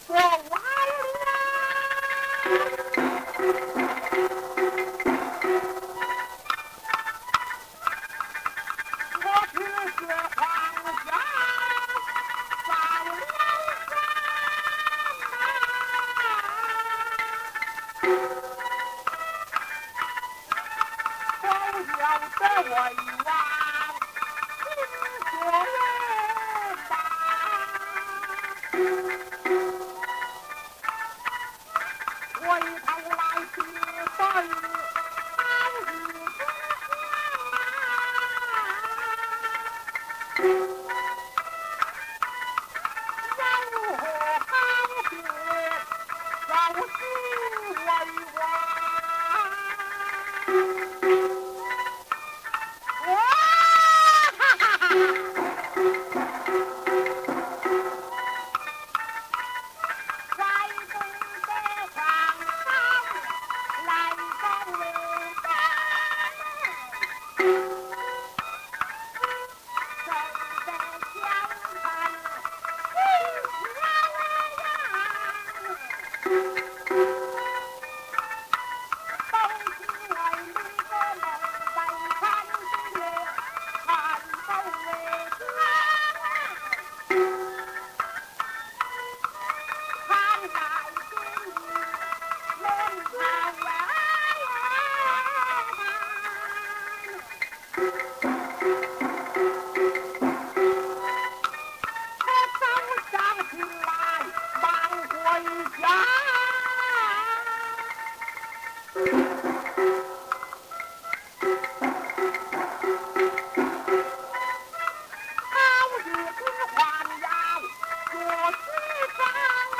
我完了，我只是皇家造了山，都要得为王，听说人吧。回头来去对好日子下，如何好学早是为王。哇哈哈哈！在东北上山来到了山，正在相看心飘扬，都是为你的梦在看的看到了看来的你人好呀我早上起来忙回家，好日子还要做事长啊！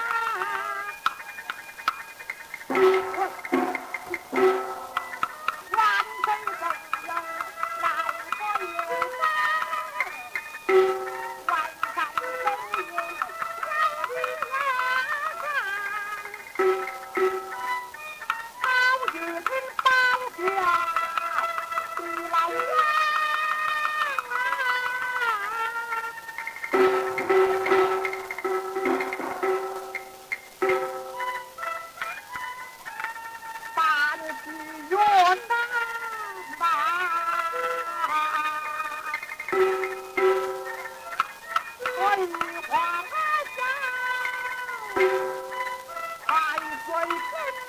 万岁朋友来回山，晚上深夜要去哪山？好日子保家的老王啊！但是越难吧，翠花香，海水深。